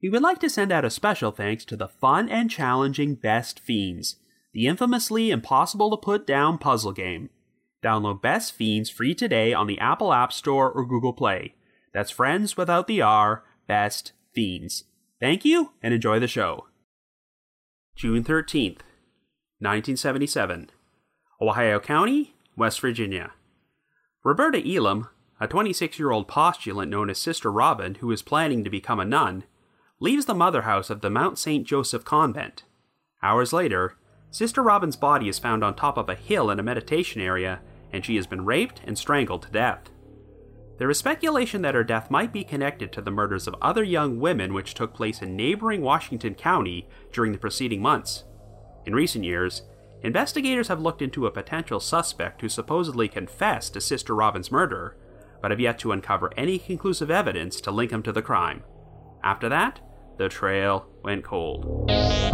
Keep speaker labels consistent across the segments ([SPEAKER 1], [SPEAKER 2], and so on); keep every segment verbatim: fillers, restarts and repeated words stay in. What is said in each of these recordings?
[SPEAKER 1] We would like to send out a special thanks to the fun and challenging Best Fiends, the infamously impossible-to-put-down puzzle game. Download Best Fiends free today on the Apple App Store or Google Play. That's friends without the R, Best Fiends. Thank you, and enjoy the show. June thirteenth, nineteen seventy-seven. Ohio County, West Virginia. Roberta Elam, a twenty-six-year-old postulant known as Sister Robin who is planning to become a nun, leaves the mother house of the Mount Saint Joseph Convent. Hours later, Sister Robin's body is found on top of a hill in a meditation area, and she has been raped and strangled to death. There is speculation that her death might be connected to the murders of other young women which took place in neighboring Washington County during the preceding months. In recent years, investigators have looked into a potential suspect who supposedly confessed to Sister Robin's murder, but have yet to uncover any conclusive evidence to link him to the crime. After that, the trail went cold.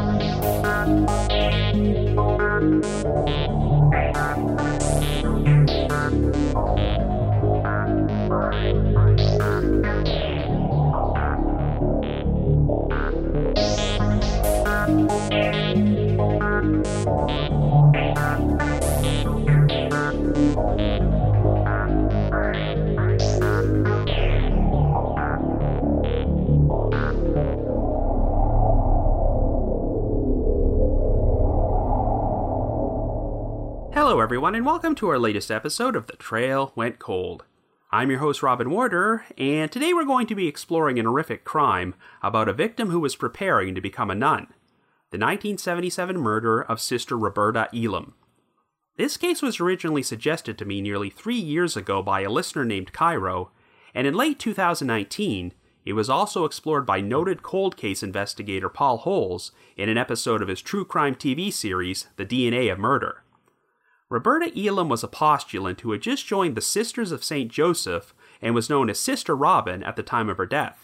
[SPEAKER 1] Hello everyone, and welcome to our latest episode of The Trail Went Cold. I'm your host Robin Warder, and today we're going to be exploring an horrific crime about a victim who was preparing to become a nun. The nineteen seventy-seven murder of Sister Roberta Elam. This case was originally suggested to me nearly three years ago by a listener named Cairo, and in late two thousand nineteen, it was also explored by noted cold case investigator Paul Holes in an episode of his true crime T V series, The D N A of Murder. Roberta Elam was a postulant who had just joined the Sisters of Saint Joseph and was known as Sister Robin at the time of her death.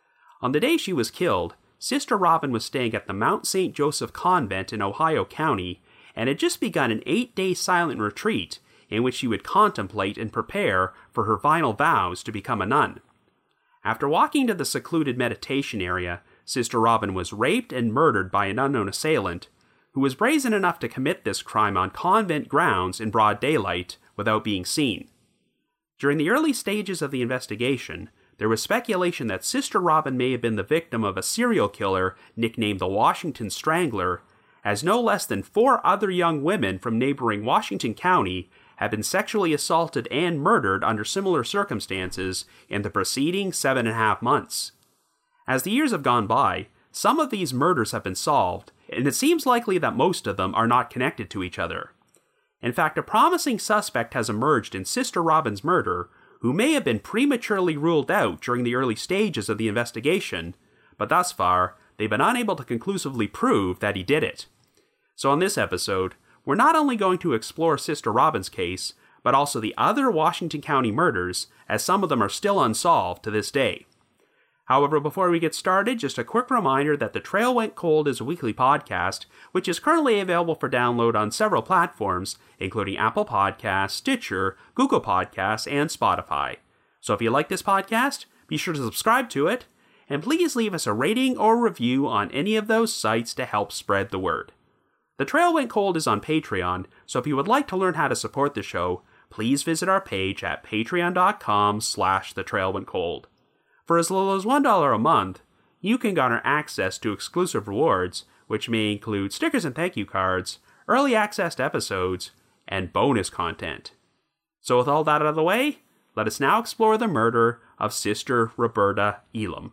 [SPEAKER 1] On the day she was killed, Sister Robin was staying at the Mount Saint Joseph Convent in Ohio County and had just begun an eight-day silent retreat in which she would contemplate and prepare for her final vows to become a nun. After walking to the secluded meditation area, Sister Robin was raped and murdered by an unknown assailant, who was brazen enough to commit this crime on convent grounds in broad daylight without being seen. During the early stages of the investigation, there was speculation that Sister Robin may have been the victim of a serial killer nicknamed the Washington Strangler, as no less than four other young women from neighboring Washington County had been sexually assaulted and murdered under similar circumstances in the preceding seven and a half months. As the years have gone by, some of these murders have been solved, and it seems likely that most of them are not connected to each other. In fact, a promising suspect has emerged in Sister Robin's murder, who may have been prematurely ruled out during the early stages of the investigation, but thus far, they've been unable to conclusively prove that he did it. So in this episode, we're not only going to explore Sister Robin's case, but also the other Washington County murders, as some of them are still unsolved to this day. However, before we get started, just a quick reminder that The Trail Went Cold is a weekly podcast, which is currently available for download on several platforms, including Apple Podcasts, Stitcher, Google Podcasts, and Spotify. So if you like this podcast, be sure to subscribe to it, and please leave us a rating or review on any of those sites to help spread the word. The Trail Went Cold is on Patreon, so if you would like to learn how to support the show, please visit our page at patreon.com slash The Trail Went Cold. For as little as one dollar a month, you can garner access to exclusive rewards, which may include stickers and thank you cards, early access to episodes, and bonus content. So with all that out of the way, let us now explore the murder of Sister Roberta Elam.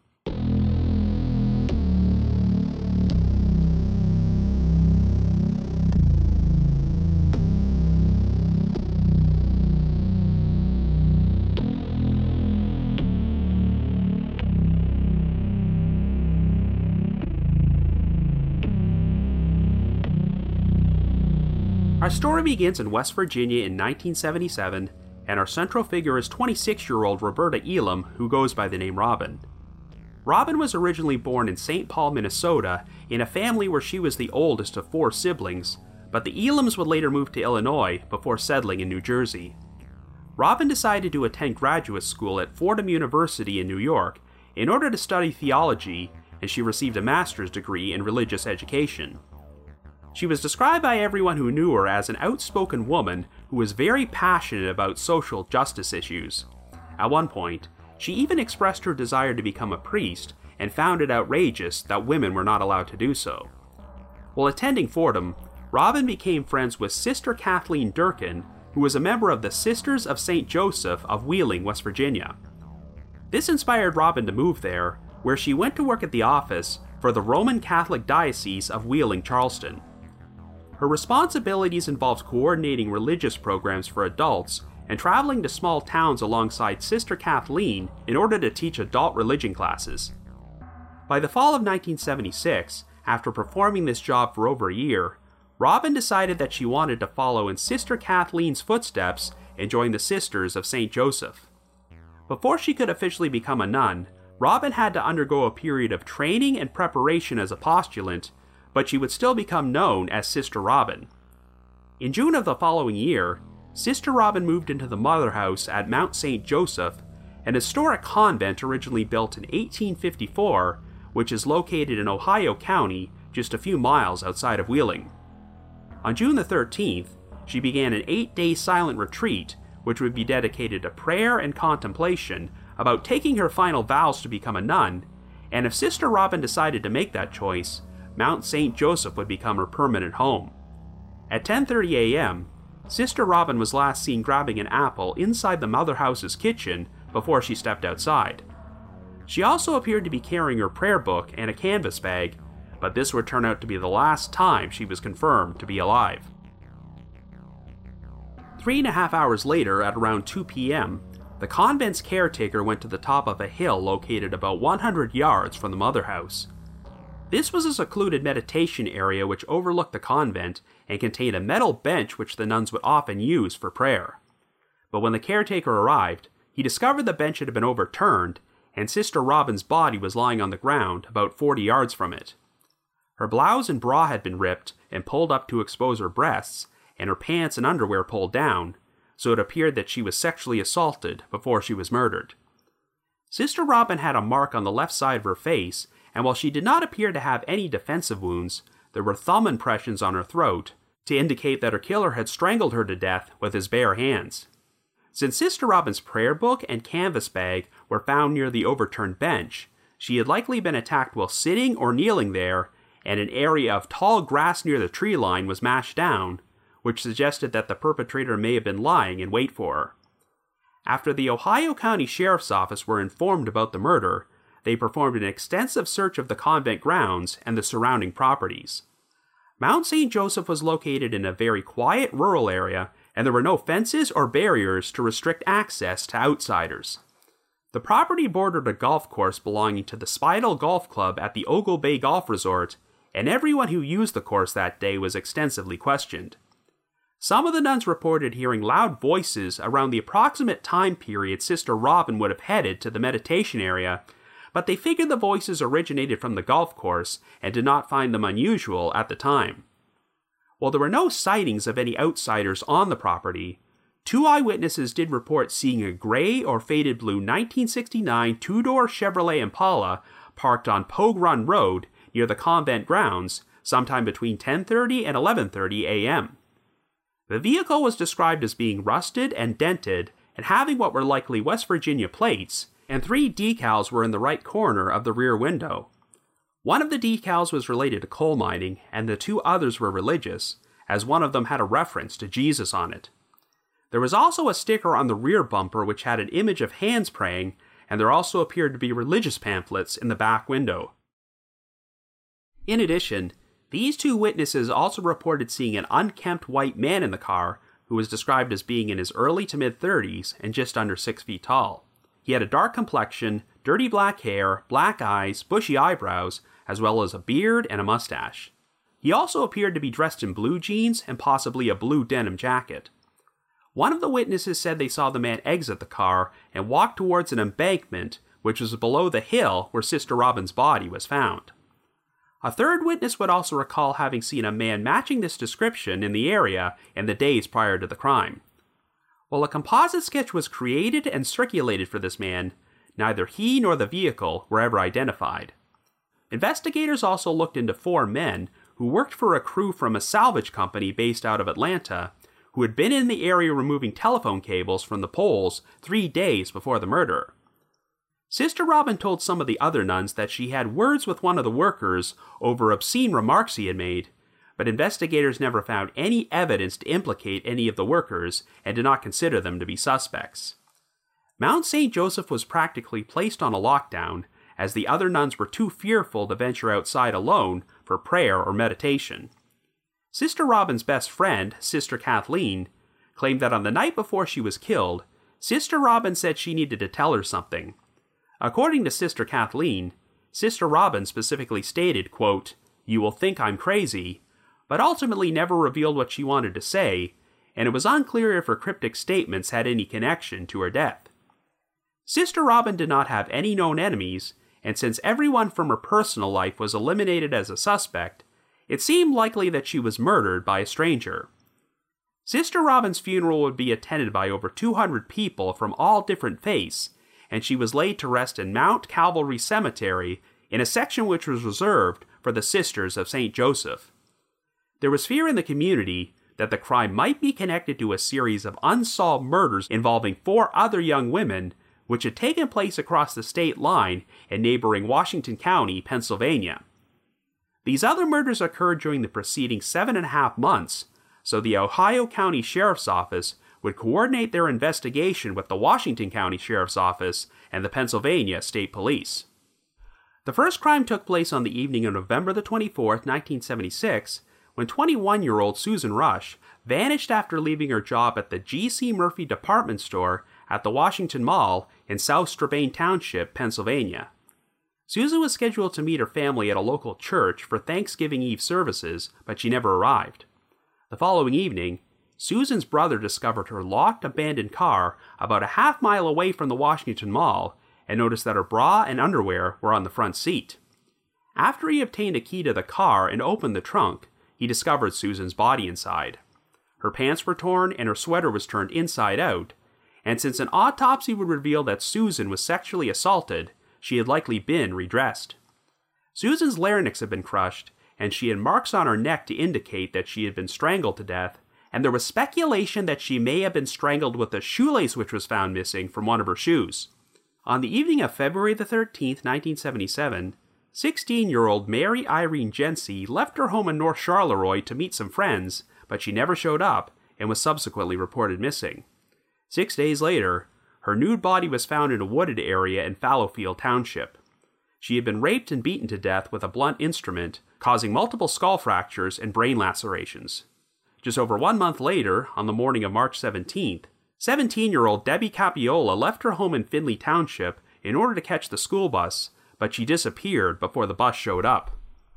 [SPEAKER 1] Our story begins in West Virginia in nineteen seventy-seven, and our central figure is twenty-six-year-old Roberta Elam, who goes by the name Robin. Robin was originally born in Saint Paul, Minnesota, in a family where she was the oldest of four siblings, but the Elams would later move to Illinois before settling in New Jersey. Robin decided to attend graduate school at Fordham University in New York in order to study theology, and she received a master's degree in religious education. She was described by everyone who knew her as an outspoken woman who was very passionate about social justice issues. At one point, she even expressed her desire to become a priest and found it outrageous that women were not allowed to do so. While attending Fordham, Robin became friends with Sister Kathleen Durkin, who was a member of the Sisters of Saint Joseph of Wheeling, West Virginia. This inspired Robin to move there, where she went to work at the office for the Roman Catholic Diocese of Wheeling-Charleston. Her responsibilities involved coordinating religious programs for adults and traveling to small towns alongside Sister Kathleen in order to teach adult religion classes. By the fall of nineteen seventy-six, after performing this job for over a year, Robin decided that she wanted to follow in Sister Kathleen's footsteps and join the Sisters of Saint Joseph. Before she could officially become a nun, Robin had to undergo a period of training and preparation as a postulant, but she would still become known as Sister Robin. In June of the following year, Sister Robin moved into the Mother House at Mount Saint Joseph, an historic convent originally built in eighteen fifty-four, which is located in Ohio County, just a few miles outside of Wheeling. On June the thirteenth, she began an eight-day silent retreat, which would be dedicated to prayer and contemplation about taking her final vows to become a nun, and if Sister Robin decided to make that choice, Mount Saint Joseph would become her permanent home. At ten thirty a.m., Sister Robin was last seen grabbing an apple inside the Mother House's kitchen before she stepped outside. She also appeared to be carrying her prayer book and a canvas bag, but this would turn out to be the last time she was confirmed to be alive. Three and a half hours later, at around two p.m., the convent's caretaker went to the top of a hill located about one hundred yards from the Mother House. This was a secluded meditation area which overlooked the convent and contained a metal bench which the nuns would often use for prayer. But when the caretaker arrived, he discovered the bench had been overturned, and Sister Robin's body was lying on the ground about forty yards from it. Her blouse and bra had been ripped and pulled up to expose her breasts, and her pants and underwear pulled down, so it appeared that she was sexually assaulted before she was murdered. Sister Robin had a mark on the left side of her face, and while she did not appear to have any defensive wounds, there were thumb impressions on her throat to indicate that her killer had strangled her to death with his bare hands. Since Sister Robin's prayer book and canvas bag were found near the overturned bench, she had likely been attacked while sitting or kneeling there, and an area of tall grass near the tree line was mashed down, which suggested that the perpetrator may have been lying in wait for her. After the Ohio County Sheriff's Office were informed about the murder, they performed an extensive search of the convent grounds and the surrounding properties. Mount Saint Joseph was located in a very quiet rural area, and there were no fences or barriers to restrict access to outsiders. The property bordered a golf course belonging to the Speidel Golf Club at the Ogle Bay Golf Resort, and everyone who used the course that day was extensively questioned. Some of the nuns reported hearing loud voices around the approximate time period Sister Robin would have headed to the meditation area, but they figured the voices originated from the golf course and did not find them unusual at the time. While there were no sightings of any outsiders on the property, two eyewitnesses did report seeing a gray or faded blue nineteen sixty-nine two-door Chevrolet Impala parked on Pogue Run Road near the convent grounds sometime between ten thirty and eleven thirty a.m. The vehicle was described as being rusted and dented and having what were likely West Virginia plates, and three decals were in the right corner of the rear window. One of the decals was related to coal mining, and the two others were religious, as one of them had a reference to Jesus on it. There was also a sticker on the rear bumper which had an image of hands praying, and there also appeared to be religious pamphlets in the back window. In addition, these two witnesses also reported seeing an unkempt white man in the car who was described as being in his early to mid-thirties and just under six feet tall. He had a dark complexion, dirty black hair, black eyes, bushy eyebrows, as well as a beard and a mustache. He also appeared to be dressed in blue jeans and possibly a blue denim jacket. One of the witnesses said they saw the man exit the car and walk towards an embankment, which was below the hill where Sister Robin's body was found. A third witness would also recall having seen a man matching this description in the area in the days prior to the crime. While a composite sketch was created and circulated for this man, neither he nor the vehicle were ever identified. Investigators also looked into four men who worked for a crew from a salvage company based out of Atlanta, who had been in the area removing telephone cables from the poles three days before the murder. Sister Robin told some of the other nuns that she had words with one of the workers over obscene remarks he had made, but investigators never found any evidence to implicate any of the workers and did not consider them to be suspects. Mount Saint Joseph was practically placed on a lockdown, as the other nuns were too fearful to venture outside alone for prayer or meditation. Sister Robin's best friend, Sister Kathleen, claimed that on the night before she was killed, Sister Robin said she needed to tell her something. According to Sister Kathleen, Sister Robin specifically stated, quote, "You will think I'm crazy," but ultimately never revealed what she wanted to say, and it was unclear if her cryptic statements had any connection to her death. Sister Robin did not have any known enemies, and since everyone from her personal life was eliminated as a suspect, it seemed likely that she was murdered by a stranger. Sister Robin's funeral would be attended by over two hundred people from all different faiths, and she was laid to rest in Mount Calvary Cemetery in a section which was reserved for the Sisters of Saint Joseph. There was fear in the community that the crime might be connected to a series of unsolved murders involving four other young women, which had taken place across the state line in neighboring Washington County, Pennsylvania. These other murders occurred during the preceding seven and a half months, so the Ohio County Sheriff's Office would coordinate their investigation with the Washington County Sheriff's Office and the Pennsylvania State Police. The first crime took place on the evening of November the twenty-fourth, nineteen seventy-six, when twenty-one-year-old Susan Rush vanished after leaving her job at the G C Murphy department store at the Washington Mall in South Strabane Township, Pennsylvania. Susan was scheduled to meet her family at a local church for Thanksgiving Eve services, but she never arrived. The following evening, Susan's brother discovered her locked, abandoned car about a half mile away from the Washington Mall and noticed that her bra and underwear were on the front seat. After he obtained a key to the car and opened the trunk, he discovered Susan's body inside. Her pants were torn and her sweater was turned inside out, and since an autopsy would reveal that Susan was sexually assaulted, she had likely been redressed. Susan's larynx had been crushed, and she had marks on her neck to indicate that she had been strangled to death, and there was speculation that she may have been strangled with a shoelace which was found missing from one of her shoes. On the evening of February the thirteenth, nineteen seventy-seven, sixteen-year-old Mary Irene Jency left her home in North Charleroi to meet some friends, but she never showed up and was subsequently reported missing. Six days later, her nude body was found in a wooded area in Fallowfield Township. She had been raped and beaten to death with a blunt instrument, causing multiple skull fractures and brain lacerations. Just over one month later, on the morning of March seventeenth, seventeen-year-old Debbie Capiola left her home in Findlay Township in order to catch the school bus, but she disappeared before the bus showed up.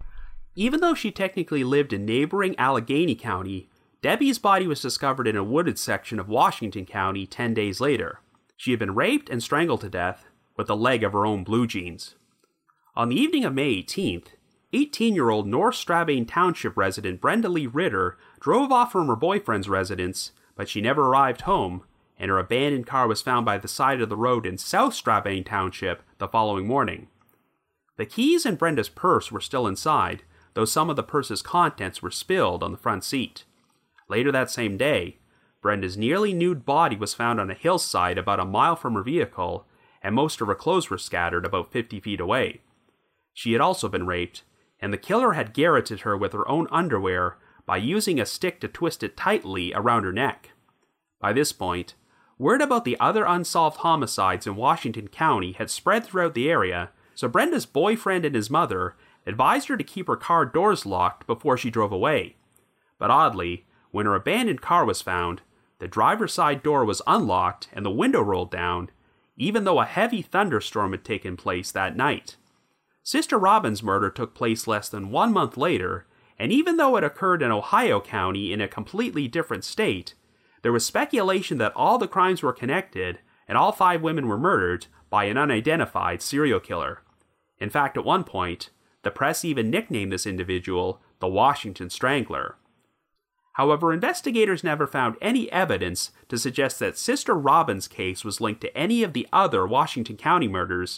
[SPEAKER 1] Even though she technically lived in neighboring Allegheny County, Debbie's body was discovered in a wooded section of Washington County ten days later. She had been raped and strangled to death with the leg of her own blue jeans. On the evening of May eighteenth, eighteen-year-old North Strabane Township resident Brenda Lee Ritter drove off from her boyfriend's residence, but she never arrived home, and her abandoned car was found by the side of the road in South Strabane Township the following morning. The keys and Brenda's purse were still inside, though some of the purse's contents were spilled on the front seat. Later that same day, Brenda's nearly nude body was found on a hillside about a mile from her vehicle, and most of her clothes were scattered about fifty feet away. She had also been raped, and the killer had garroted her with her own underwear by using a stick to twist it tightly around her neck. By this point, word about the other unsolved homicides in Washington County had spread throughout the area, so Brenda's boyfriend and his mother advised her to keep her car doors locked before she drove away. But oddly, when her abandoned car was found, the driver's side door was unlocked and the window rolled down, even though a heavy thunderstorm had taken place that night. Sister Robin's murder took place less than one month later, and even though it occurred in Ohio County in a completely different state, there was speculation that all the crimes were connected and all five women were murdered by an unidentified serial killer. In fact, at one point, the press even nicknamed this individual the Washington Strangler. However, investigators never found any evidence to suggest that Sister Robin's case was linked to any of the other Washington County murders,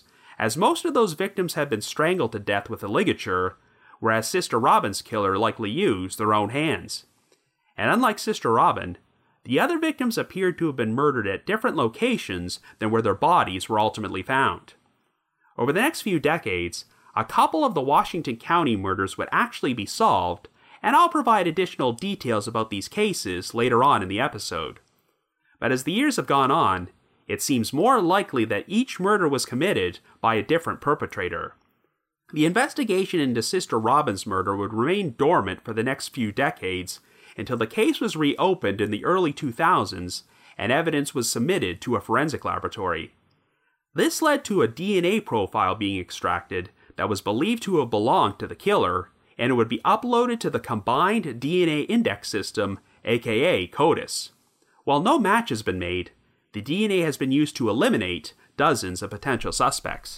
[SPEAKER 1] as most of those victims had been strangled to death with a ligature, whereas Sister Robin's killer likely used their own hands. And unlike Sister Robin, the other victims appeared to have been murdered at different locations than where their bodies were ultimately found. Over the next few decades, a couple of the Washington County murders would actually be solved, and I'll provide additional details about these cases later on in the episode. But as the years have gone on, it seems more likely that each murder was committed by a different perpetrator. The investigation into Sister Robin's murder would remain dormant for the next few decades until the case was reopened in the early two thousands and evidence was submitted to a forensic laboratory. This led to a D N A profile being extracted that was believed to have belonged to the killer, and it would be uploaded to the Combined D N A Index System, aka CODIS. While no match has been made, the D N A has been used to eliminate dozens of potential suspects.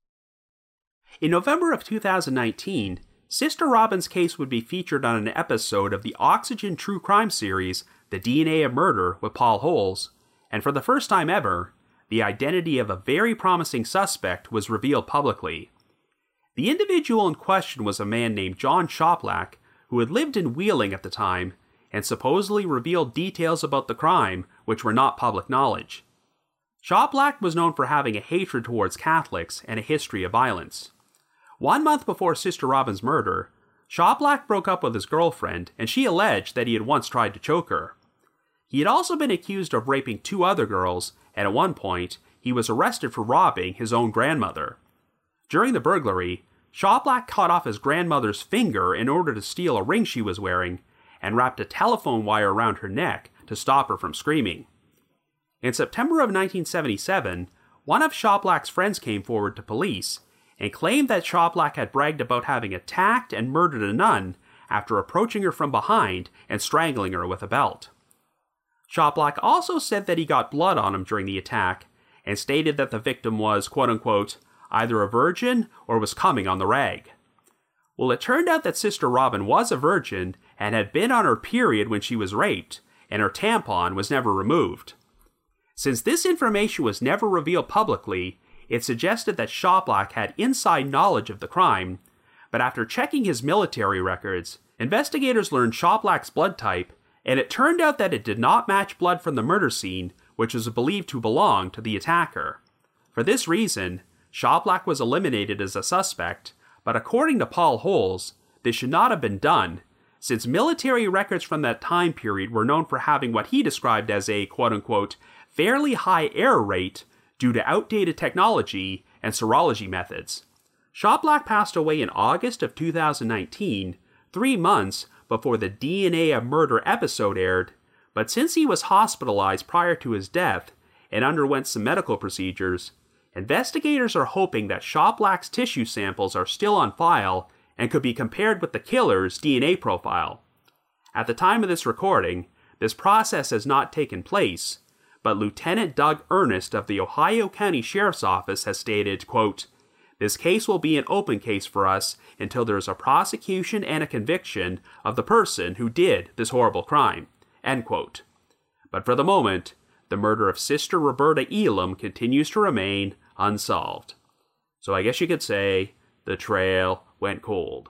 [SPEAKER 1] In November of two thousand nineteen, Sister Robin's case would be featured on an episode of the Oxygen True Crime series, The D N A of Murder with Paul Holes, and for the first time ever, the identity of a very promising suspect was revealed publicly. The individual in question was a man named John Shoplack, who had lived in Wheeling at the time, and supposedly revealed details about the crime which were not public knowledge. Shoplack was known for having a hatred towards Catholics and a history of violence. One month before Sister Robin's murder, Shoplack broke up with his girlfriend, and she alleged that he had once tried to choke her. He had also been accused of raping two other girls, and at one point, he was arrested for robbing his own grandmother. During the burglary, Shoplack cut off his grandmother's finger in order to steal a ring she was wearing, and wrapped a telephone wire around her neck to stop her from screaming. In September of nineteen seventy-seven, one of Shoplack's friends came forward to police and claimed that Shoplack had bragged about having attacked and murdered a nun after approaching her from behind and strangling her with a belt. Shoplack also said that he got blood on him during the attack and stated that the victim was, quote-unquote, either a virgin or was coming on the rag. Well, it turned out that Sister Robin was a virgin and had been on her period when she was raped, and her tampon was never removed. Since this information was never revealed publicly, it suggested that Shoplack had inside knowledge of the crime, but after checking his military records, investigators learned Shoplack's blood type, and it turned out that it did not match blood from the murder scene, which was believed to belong to the attacker. For this reason, Shoplack was eliminated as a suspect, but according to Paul Holes, this should not have been done, since military records from that time period were known for having what he described as a, quote-unquote, fairly high error rate due to outdated technology and serology methods. Shoplack passed away in August of two thousand nineteen, three months before the D N A of Murder episode aired, but since he was hospitalized prior to his death and underwent some medical procedures, investigators are hoping that Shoplack's tissue samples are still on file and could be compared with the killer's D N A profile. At the time of this recording, this process has not taken place, but Lieutenant Doug Ernest of the Ohio County Sheriff's Office has stated, quote, "This case will be an open case for us until there is a prosecution and a conviction of the person who did this horrible crime," end quote. But for the moment, the murder of Sister Roberta Elam continues to remain unsolved. So I guess you could say, the trail went cold.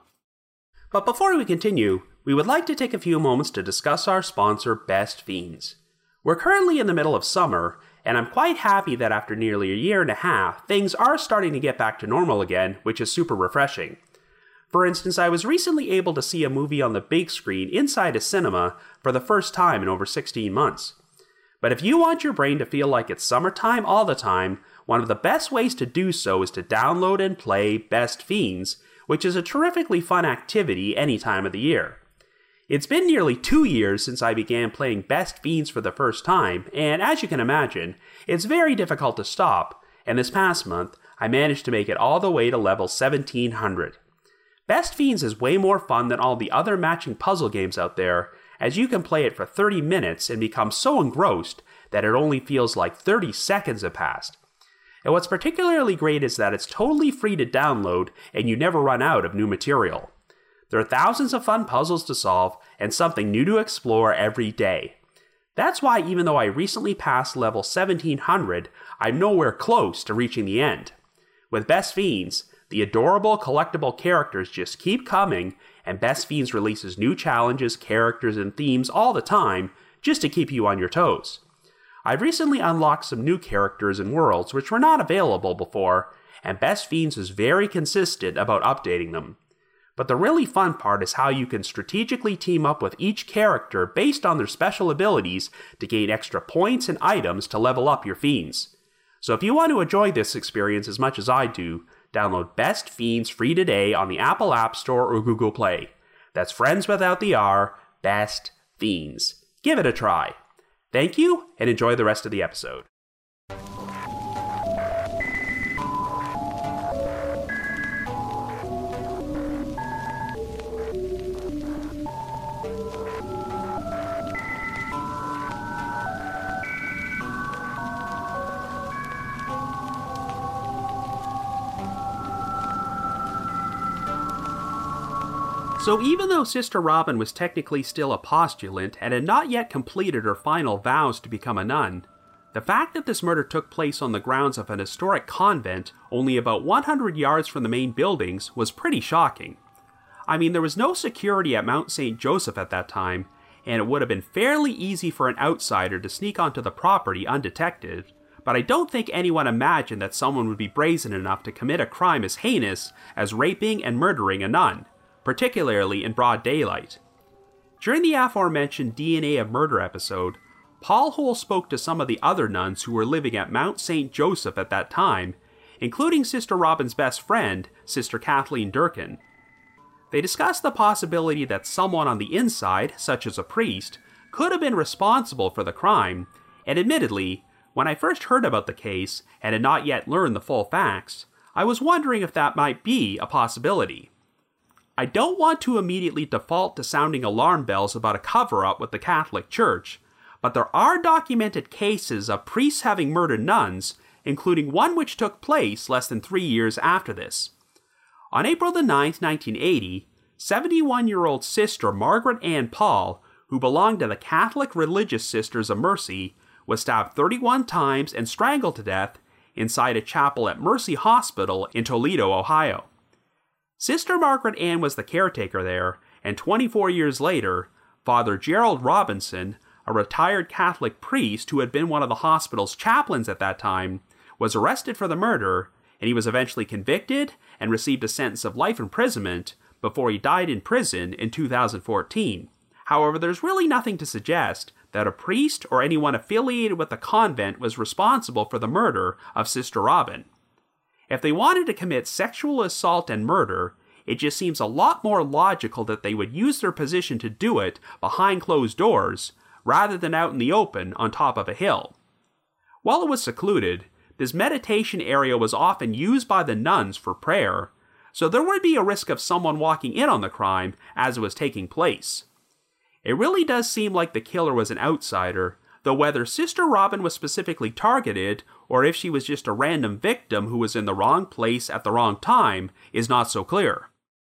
[SPEAKER 1] But before we continue, we would like to take a few moments to discuss our sponsor, Best Fiends. We're currently in the middle of summer, and I'm quite happy that after nearly a year and a half, things are starting to get back to normal again, which is super refreshing. For instance, I was recently able to see a movie on the big screen inside a cinema for the first time in over sixteen months. But if you want your brain to feel like it's summertime all the time, one of the best ways to do so is to download and play Best Fiends, which is a terrifically fun activity any time of the year. It's been nearly two years since I began playing Best Fiends for the first time, and as you can imagine, it's very difficult to stop, and this past month, I managed to make it all the way to level seventeen hundred. Best Fiends is way more fun than all the other matching puzzle games out there, as you can play it for thirty minutes and become so engrossed that it only feels like thirty seconds have passed. And what's particularly great is that it's totally free to download and you never run out of new material. There are thousands of fun puzzles to solve and something new to explore every day. That's why even though I recently passed level seventeen hundred, I'm nowhere close to reaching the end. With Best Fiends, the adorable collectible characters just keep coming, and Best Fiends releases new challenges, characters, and themes all the time, just to keep you on your toes. I've recently unlocked some new characters and worlds which were not available before, and Best Fiends is very consistent about updating them. But the really fun part is how you can strategically team up with each character based on their special abilities to gain extra points and items to level up your Fiends. So if you want to enjoy this experience as much as I do, download Best Fiends free today on the Apple App Store or Google Play. That's friends without the R, Best Fiends. Give it a try. Thank you, and enjoy the rest of the episode. So even though Sister Robin was technically still a postulant and had not yet completed her final vows to become a nun, the fact that this murder took place on the grounds of an historic convent only about one hundred yards from the main buildings was pretty shocking. I mean, there was no security at Mount Saint Joseph at that time, and it would have been fairly easy for an outsider to sneak onto the property undetected, but I don't think anyone imagined that someone would be brazen enough to commit a crime as heinous as raping and murdering a nun, particularly in broad daylight. During the aforementioned D N A of Murder episode, Paul Hole spoke to some of the other nuns who were living at Mount Saint Joseph at that time, including Sister Robin's best friend, Sister Kathleen Durkin. They discussed the possibility that someone on the inside, such as a priest, could have been responsible for the crime, and admittedly, when I first heard about the case and had not yet learned the full facts, I was wondering if that might be a possibility. I don't want to immediately default to sounding alarm bells about a cover-up with the Catholic Church, but there are documented cases of priests having murdered nuns, including one which took place less than three years after this. On April the ninth, nineteen eighty, seventy-one-year-old Sister Margaret Ann Paul, who belonged to the Catholic Religious Sisters of Mercy, was stabbed thirty-one times and strangled to death inside a chapel at Mercy Hospital in Toledo, Ohio. Sister Margaret Ann was the caretaker there, and twenty-four years later, Father Gerald Robinson, a retired Catholic priest who had been one of the hospital's chaplains at that time, was arrested for the murder, and he was eventually convicted and received a sentence of life imprisonment before he died in prison in two thousand fourteen. However, there's really nothing to suggest that a priest or anyone affiliated with the convent was responsible for the murder of Sister Robin. If they wanted to commit sexual assault and murder, it just seems a lot more logical that they would use their position to do it behind closed doors, rather than out in the open on top of a hill. While it was secluded, this meditation area was often used by the nuns for prayer, so there would be a risk of someone walking in on the crime as it was taking place. It really does seem like the killer was an outsider, though whether Sister Robin was specifically targeted, or if she was just a random victim who was in the wrong place at the wrong time, is not so clear.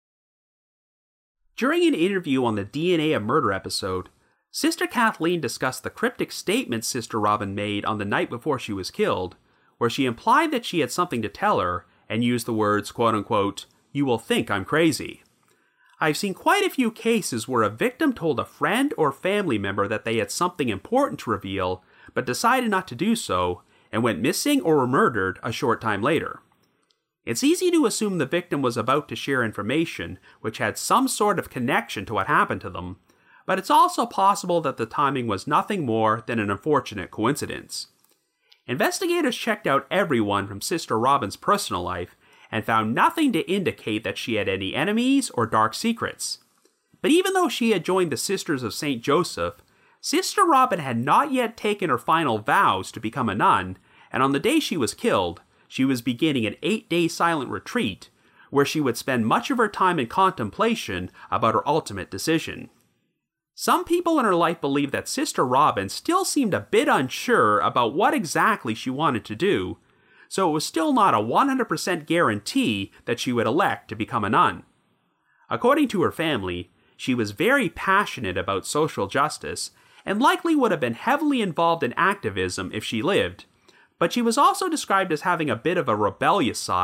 [SPEAKER 1] During an interview on the D N A of Murder episode, Sister Kathleen discussed the cryptic statement Sister Robin made on the night before she was killed, where she implied that she had something to tell her, and used the words, quote-unquote, "You will think I'm crazy." I've seen quite a few cases where a victim told a friend or family member that they had something important to reveal, but decided not to do so, and went missing or were murdered a short time later. It's easy to assume the victim was about to share information which had some sort of connection to what happened to them, but it's also possible that the timing was nothing more than an unfortunate coincidence. Investigators checked out everyone from Sister Robin's personal life, and found nothing to indicate that she had any enemies or dark secrets. But even though she had joined the Sisters of Saint Joseph, Sister Robin had not yet taken her final vows to become a nun, and on the day she was killed, she was beginning an eight-day silent retreat, where she would spend much of her time in contemplation about her ultimate decision. Some people in her life believe that Sister Robin still seemed a bit unsure about what exactly she wanted to do, so it was still not a one hundred percent guarantee that she would elect to become a nun. According to her family, she was very passionate about social justice, and likely would have been heavily involved in activism if she lived, but she was also described as having a bit of a rebellious side,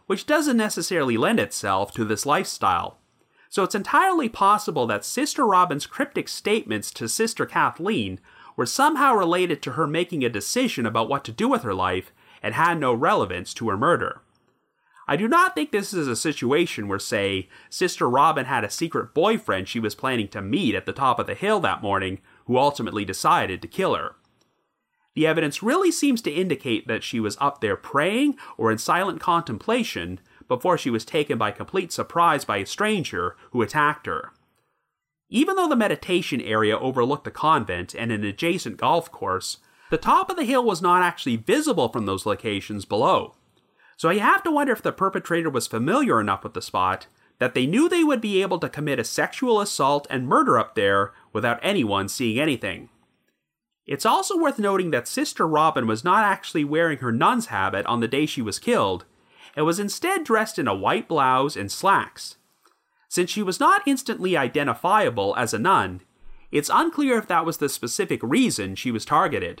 [SPEAKER 1] which doesn't necessarily lend itself to this lifestyle. So it's entirely possible that Sister Robin's cryptic statements to Sister Kathleen were somehow related to her making a decision about what to do with her life and had no relevance to her murder. I do not think this is a situation where, say, Sister Robin had a secret boyfriend she was planning to meet at the top of the hill that morning who ultimately decided to kill her. The evidence really seems to indicate that she was up there praying or in silent contemplation before she was taken by complete surprise by a stranger who attacked her. Even though the meditation area overlooked the convent and an adjacent golf course, the top of the hill was not actually visible from those locations below. So you have to wonder if the perpetrator was familiar enough with the spot that they knew they would be able to commit a sexual assault and murder up there without anyone seeing anything. It's also worth noting that Sister Robin was not actually wearing her nun's habit on the day she was killed, and was instead dressed in a white blouse and slacks. Since she was not instantly identifiable as a nun, it's unclear if that was the specific reason she was targeted.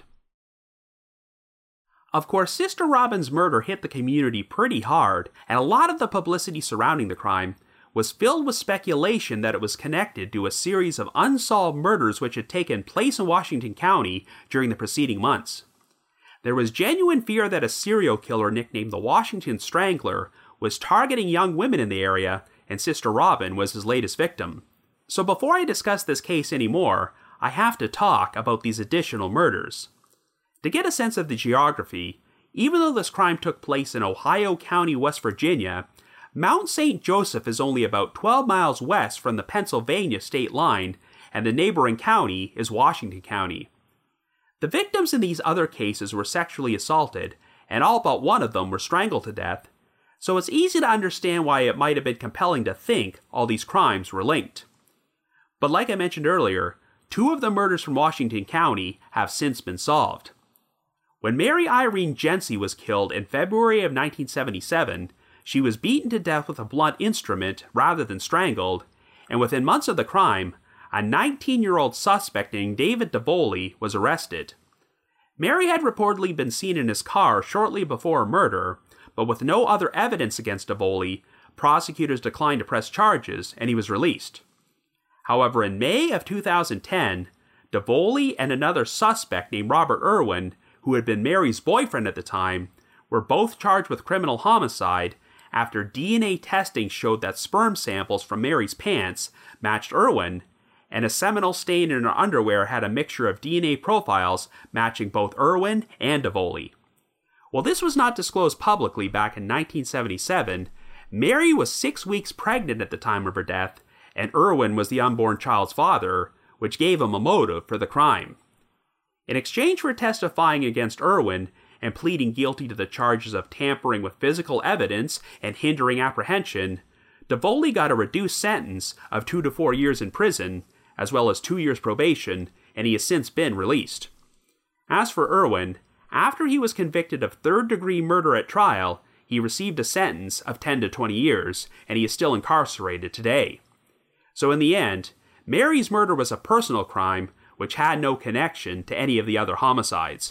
[SPEAKER 1] Of course, Sister Robin's murder hit the community pretty hard, and a lot of the publicity surrounding the crime was filled with speculation that it was connected to a series of unsolved murders which had taken place in Washington County during the preceding months. There was genuine fear that a serial killer nicknamed the Washington Strangler was targeting young women in the area, and Sister Robin was his latest victim. So before I discuss this case anymore, I have to talk about these additional murders. To get a sense of the geography, even though this crime took place in Ohio County, West Virginia, Mount Saint Joseph is only about twelve miles west from the Pennsylvania state line, and the neighboring county is Washington County. The victims in these other cases were sexually assaulted, and all but one of them were strangled to death, so it's easy to understand why it might have been compelling to think all these crimes were linked. But like I mentioned earlier, two of the murders from Washington County have since been solved. When Mary Irene Jensey was killed in February of nineteen seventy-seven, she was beaten to death with a blunt instrument rather than strangled, and within months of the crime, a nineteen-year-old suspect named David DeVoley was arrested. Mary had reportedly been seen in his car shortly before her murder, but with no other evidence against DeVoley, prosecutors declined to press charges and he was released. However, in May of two thousand ten, DeVoley and another suspect named Robert Irwin, who had been Mary's boyfriend at the time, were both charged with criminal homicide after D N A testing showed that sperm samples from Mary's pants matched Irwin, and a seminal stain in her underwear had a mixture of D N A profiles matching both Irwin and DeVoley. While this was not disclosed publicly back in nineteen seventy-seven, Mary was six weeks pregnant at the time of her death, and Irwin was the unborn child's father, which gave him a motive for the crime. In exchange for testifying against Irwin and pleading guilty to the charges of tampering with physical evidence and hindering apprehension, DeVoley got a reduced sentence of two to four years in prison, as well as two years probation, and he has since been released. As for Irwin, after he was convicted of third-degree murder at trial, he received a sentence of ten to twenty years, and he is still incarcerated today. So in the end, Mary's murder was a personal crime which had no connection to any of the other homicides.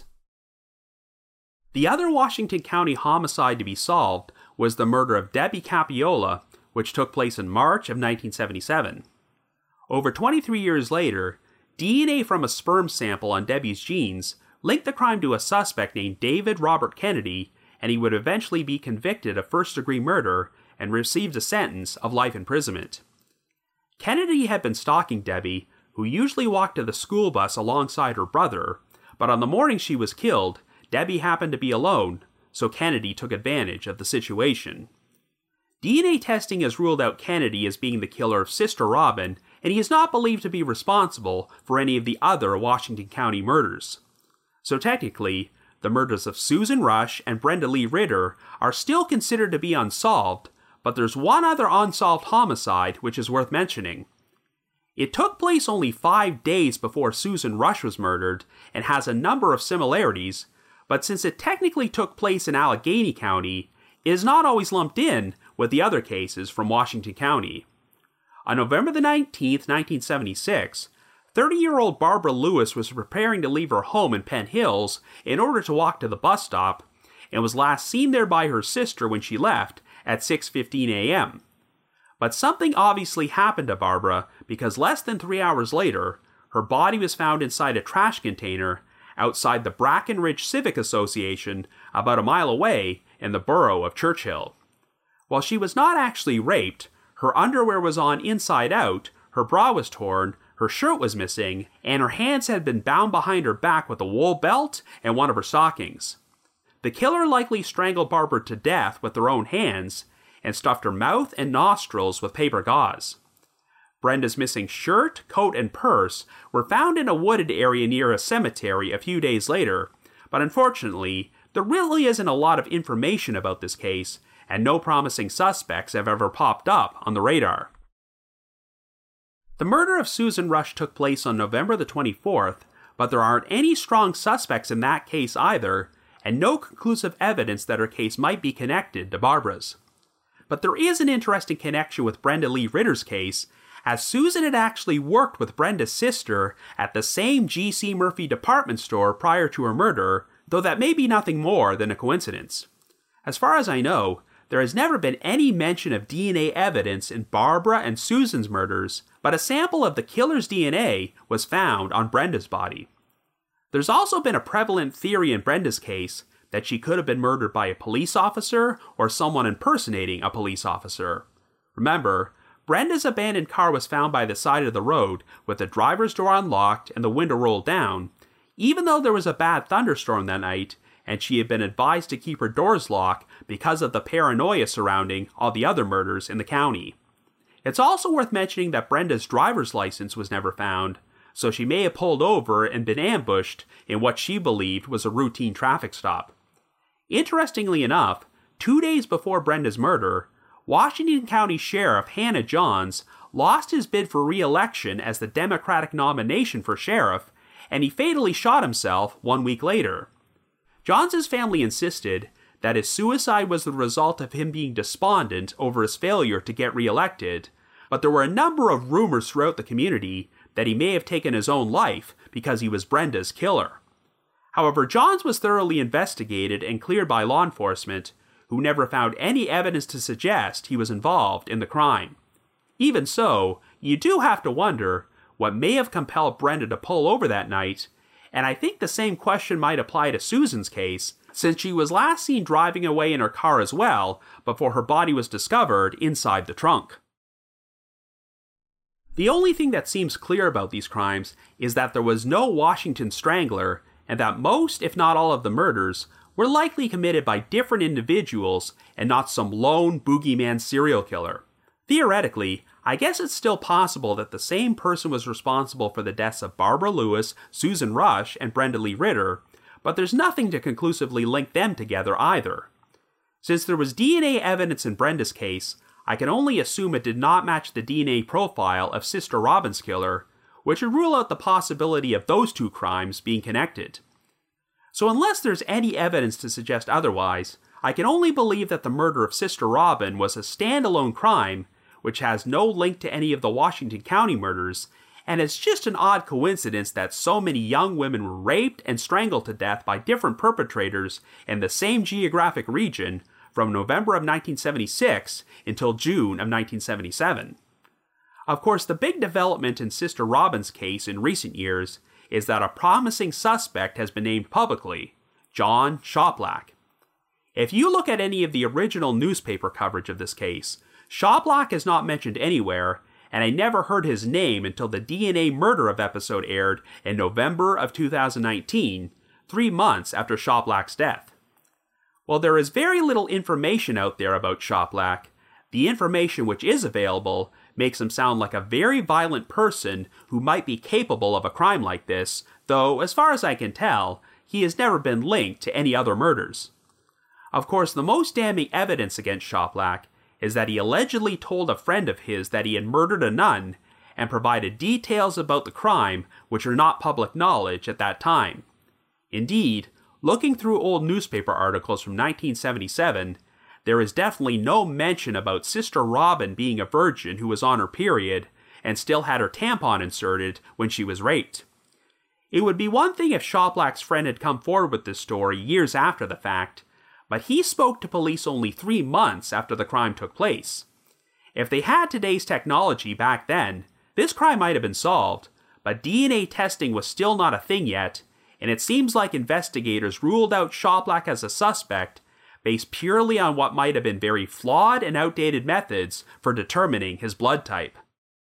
[SPEAKER 1] The other Washington County homicide to be solved was the murder of Debbie Capiola, which took place in March of nineteen seventy-seven. Over twenty-three years later, D N A from a sperm sample on Debbie's genes linked the crime to a suspect named David Robert Kennedy, and he would eventually be convicted of first-degree murder and received a sentence of life imprisonment. Kennedy had been stalking Debbie, who usually walked to the school bus alongside her brother, but on the morning she was killed, Debbie happened to be alone, so Kennedy took advantage of the situation. D N A testing has ruled out Kennedy as being the killer of Sister Robin, and he is not believed to be responsible for any of the other Washington County murders. So technically, the murders of Susan Rush and Brenda Lee Ritter are still considered to be unsolved, but there's one other unsolved homicide which is worth mentioning. It took place only five days before Susan Rush was murdered and has a number of similarities, but since it technically took place in Allegheny County, it is not always lumped in with the other cases from Washington County. On November the nineteenth, nineteen seventy-six, thirty-year-old Barbara Lewis was preparing to leave her home in Penn Hills in order to walk to the bus stop, and was last seen there by her sister when she left, at six fifteen a.m. But something obviously happened to Barbara because less than three hours later, her body was found inside a trash container outside the Brackenridge Civic Association about a mile away in the borough of Churchill. While she was not actually raped, her underwear was on inside out, her bra was torn, her shirt was missing, and her hands had been bound behind her back with a wool belt and one of her stockings. The killer likely strangled Barbara to death with their own hands and stuffed her mouth and nostrils with paper gauze. Brenda's missing shirt, coat, and purse were found in a wooded area near a cemetery a few days later, but unfortunately, there really isn't a lot of information about this case, and no promising suspects have ever popped up on the radar. The murder of Susan Rush took place on November the twenty-fourth, but there aren't any strong suspects in that case either, and no conclusive evidence that her case might be connected to Barbara's. But there is an interesting connection with Brenda Lee Ritter's case, as Susan had actually worked with Brenda's sister at the same G C Murphy department store prior to her murder, though that may be nothing more than a coincidence. As far as I know, there has never been any mention of D N A evidence in Barbara and Susan's murders, but a sample of the killer's D N A was found on Brenda's body. There's also been a prevalent theory in Brenda's case that she could have been murdered by a police officer or someone impersonating a police officer. Remember, Brenda's abandoned car was found by the side of the road with the driver's door unlocked and the window rolled down, even though there was a bad thunderstorm that night and she had been advised to keep her doors locked because of the paranoia surrounding all the other murders in the county. It's also worth mentioning that Brenda's driver's license was never found, so she may have pulled over and been ambushed in what she believed was a routine traffic stop. Interestingly enough, two days before Brenda's murder, Washington County Sheriff Hannah Johns lost his bid for re-election as the Democratic nomination for sheriff, and he fatally shot himself one week later. Johns' family insisted that his suicide was the result of him being despondent over his failure to get re-elected, but there were a number of rumors throughout the community that he may have taken his own life because he was Brenda's killer. However, Johns was thoroughly investigated and cleared by law enforcement, who never found any evidence to suggest he was involved in the crime. Even so, you do have to wonder what may have compelled Brenda to pull over that night, and I think the same question might apply to Susan's case, since she was last seen driving away in her car as well before her body was discovered inside the trunk. The only thing that seems clear about these crimes is that there was no Washington Strangler, and that most, if not all of the murders, were likely committed by different individuals and not some lone boogeyman serial killer. Theoretically, I guess it's still possible that the same person was responsible for the deaths of Barbara Lewis, Susan Rush, and Brenda Lee Ritter, but there's nothing to conclusively link them together either. Since there was D N A evidence in Brenda's case, I can only assume it did not match the D N A profile of Sister Robin's killer, which would rule out the possibility of those two crimes being connected. So unless there's any evidence to suggest otherwise, I can only believe that the murder of Sister Robin was a standalone crime, which has no link to any of the Washington County murders, and it's just an odd coincidence that so many young women were raped and strangled to death by different perpetrators in the same geographic region from November of nineteen seventy-six until June of nineteen seventy-seven. Of course, the big development in Sister Robin's case in recent years is that a promising suspect has been named publicly, John Shoplack. If you look at any of the original newspaper coverage of this case, Shoplack is not mentioned anywhere, and I never heard his name until the D N A Murder of episode aired in November of two thousand nineteen, three months after Shoplack's death. While there is very little information out there about Shoplack, the information which is available makes him sound like a very violent person who might be capable of a crime like this, though, as far as I can tell, he has never been linked to any other murders. Of course, the most damning evidence against Shoplack is that he allegedly told a friend of his that he had murdered a nun, and provided details about the crime which are not public knowledge at that time. Indeed, looking through old newspaper articles from nineteen seventy-seven, there is definitely no mention about Sister Robin being a virgin who was on her period and still had her tampon inserted when she was raped. It would be one thing if Shoplack's friend had come forward with this story years after the fact, but he spoke to police only three months after the crime took place. If they had today's technology back then, this crime might have been solved, but D N A testing was still not a thing yet, and it seems like investigators ruled out Schoplack as a suspect based purely on what might have been very flawed and outdated methods for determining his blood type.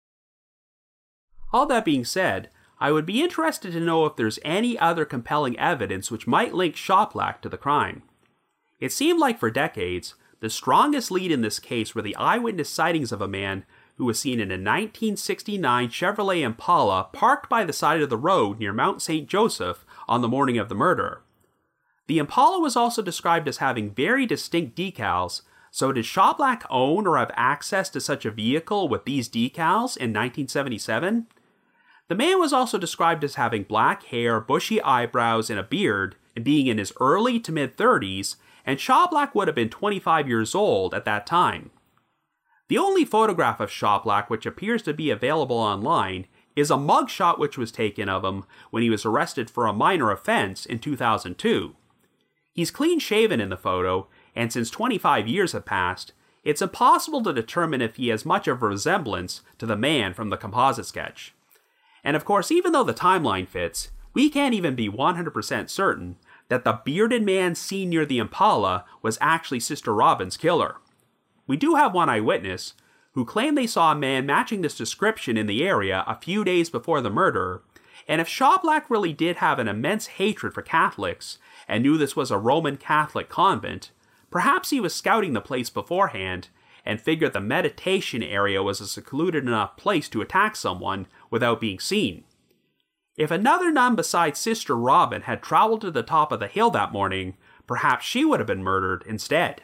[SPEAKER 1] All that being said, I would be interested to know if there's any other compelling evidence which might link Schoplack to the crime. It seemed like for decades, the strongest lead in this case were the eyewitness sightings of a man who was seen in a nineteen sixty-nine Chevrolet Impala parked by the side of the road near Mount Saint Joseph on the morning of the murder. The Impala was also described as having very distinct decals, so did Schoplack own or have access to such a vehicle with these decals in nineteen seventy-seven? The man was also described as having black hair, bushy eyebrows, and a beard, and being in his early to mid-thirties, and Schoplack would have been twenty-five years old at that time. The only photograph of Schoplack which appears to be available online is a mugshot which was taken of him when he was arrested for a minor offense in two thousand two. He's clean-shaven in the photo, and since twenty-five years have passed, it's impossible to determine if he has much of a resemblance to the man from the composite sketch. And of course, even though the timeline fits, we can't even be one hundred percent certain that the bearded man seen near the Impala was actually Sister Robin's killer. We do have one eyewitness who claimed they saw a man matching this description in the area a few days before the murder, and if Schoplack really did have an immense hatred for Catholics and knew this was a Roman Catholic convent, perhaps he was scouting the place beforehand and figured the meditation area was a secluded enough place to attack someone without being seen. If another nun besides Sister Robin had traveled to the top of the hill that morning, perhaps she would have been murdered instead.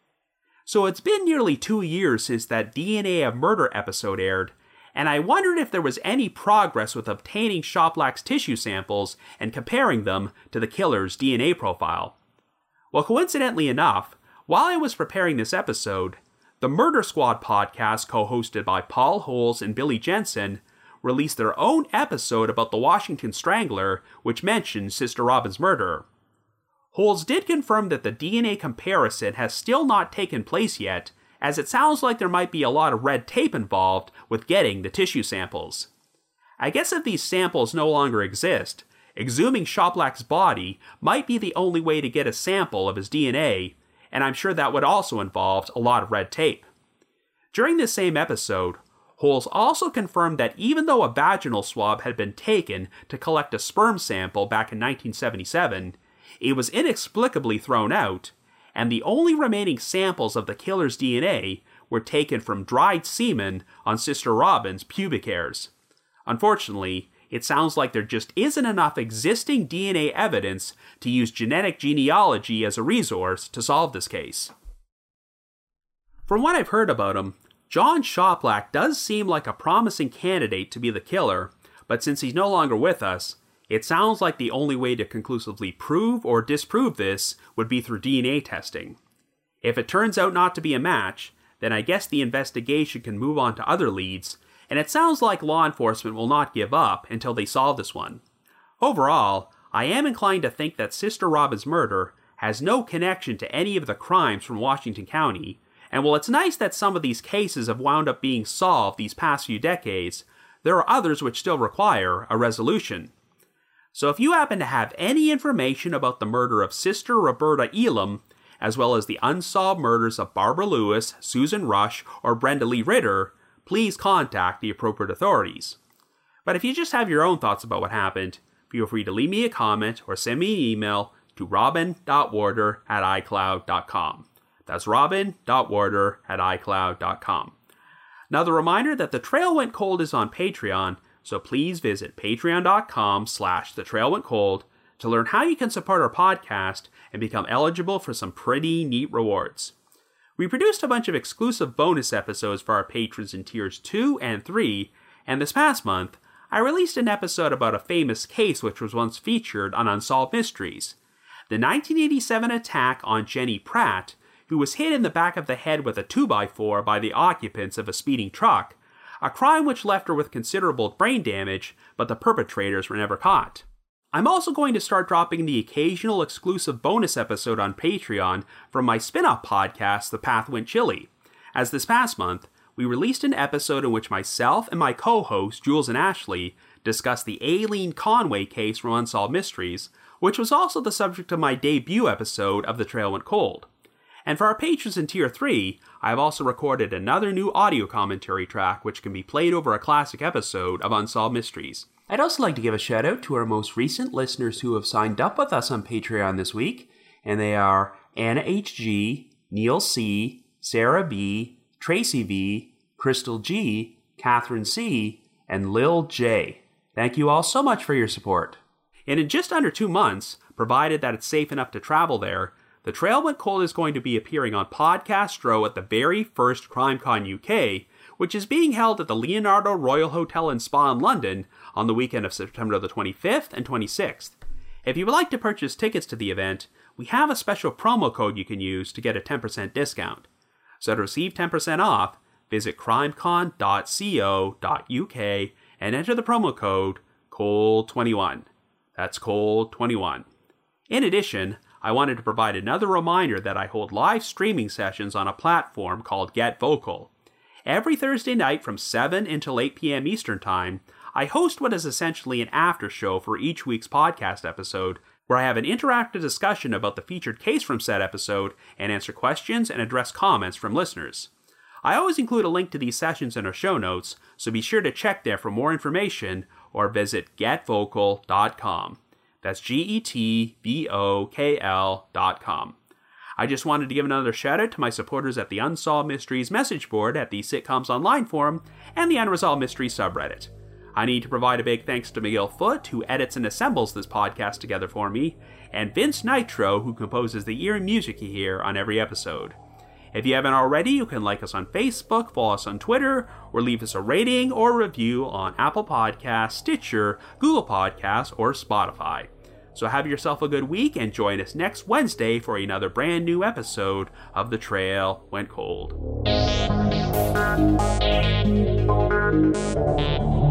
[SPEAKER 1] So it's been nearly two years since that D N A of Murder episode aired, and I wondered if there was any progress with obtaining Schoplack's tissue samples and comparing them to the killer's D N A profile. Well, coincidentally enough, while I was preparing this episode, the Murder Squad podcast, co-hosted by Paul Holes and Billy Jensen, released their own episode about the Washington Strangler, which mentioned Sister Robin's murder. Holes did confirm that the D N A comparison has still not taken place yet, as it sounds like there might be a lot of red tape involved with getting the tissue samples. I guess if these samples no longer exist, exhuming Schoplack's body might be the only way to get a sample of his D N A, and I'm sure that would also involve a lot of red tape. During this same episode, Holes also confirmed that even though a vaginal swab had been taken to collect a sperm sample back in nineteen seventy-seven, it was inexplicably thrown out, and the only remaining samples of the killer's D N A were taken from dried semen on Sister Robin's pubic hairs. Unfortunately, it sounds like there just isn't enough existing D N A evidence to use genetic genealogy as a resource to solve this case. From what I've heard about him, John Schoplack does seem like a promising candidate to be the killer, but since he's no longer with us, it sounds like the only way to conclusively prove or disprove this would be through D N A testing. If it turns out not to be a match, then I guess the investigation can move on to other leads, and it sounds like law enforcement will not give up until they solve this one. Overall, I am inclined to think that Sister Robin's murder has no connection to any of the crimes from Washington County, and while it's nice that some of these cases have wound up being solved these past few decades, there are others which still require a resolution. So if you happen to have any information about the murder of Sister Roberta Elam, as well as the unsolved murders of Barbara Lewis, Susan Rush, or Brenda Lee Ritter, please contact the appropriate authorities. But if you just have your own thoughts about what happened, feel free to leave me a comment or send me an email to robin dot warder at icloud dot com. That's robin dot warder at icloud dot com. Now the reminder that The Trail Went Cold is on Patreon, so please visit patreon dot com slash the trail went cold to learn how you can support our podcast and become eligible for some pretty neat rewards. We produced a bunch of exclusive bonus episodes for our patrons in tiers two and three, and this past month, I released an episode about a famous case which was once featured on Unsolved Mysteries. The nineteen eighty-seven attack on Jenny Pratt, who was hit in the back of the head with a two by four by the occupants of a speeding truck, a crime which left her with considerable brain damage, but the perpetrators were never caught. I'm also going to start dropping the occasional exclusive bonus episode on Patreon from my spin-off podcast, The Path Went Chilly, as this past month, we released an episode in which myself and my co-hosts, Jules and Ashley, discussed the Aileen Conway case from Unsolved Mysteries, which was also the subject of my debut episode of The Trail Went Cold. And for our patrons in Tier three, I have also recorded another new audio commentary track which can be played over a classic episode of Unsolved Mysteries. I'd also like to give a shout out to our most recent listeners who have signed up with us on Patreon this week, and they are Anna H G, Neil C, Sarah B, Tracy V, Crystal G, Catherine C, and Lil J. Thank you all so much for your support. And in just under two months, provided that it's safe enough to travel there, The Trail Went Cold is going to be appearing on Podcastro at the very first CrimeCon U K, which is being held at the Leonardo Royal Hotel and Spa in London on the weekend of September the twenty-fifth and twenty-sixth. If you would like to purchase tickets to the event, we have a special promo code you can use to get a ten percent discount. So to receive ten percent off, visit crimecon dot co dot U K and enter the promo code cold twenty-one. That's cold twenty-one. In addition, I wanted to provide another reminder that I hold live streaming sessions on a platform called Get Vocal. Every Thursday night from seven until eight p.m. Eastern Time, I host what is essentially an after show for each week's podcast episode, where I have an interactive discussion about the featured case from said episode and answer questions and address comments from listeners. I always include a link to these sessions in our show notes, so be sure to check there for more information or visit get vocal dot com. That's G E T V O K L dot com. I just wanted to give another shout out to my supporters at the Unsolved Mysteries message board at the Sitcoms Online forum and the Unresolved Mysteries subreddit. I need to provide a big thanks to Miguel Foote, who edits and assembles this podcast together for me, and Vince Nitro, who composes the eerie music you hear on every episode. If you haven't already, you can like us on Facebook, follow us on Twitter, or leave us a rating or review on Apple Podcasts, Stitcher, Google Podcasts, or Spotify. So have yourself a good week and join us next Wednesday for another brand new episode of The Trail Went Cold.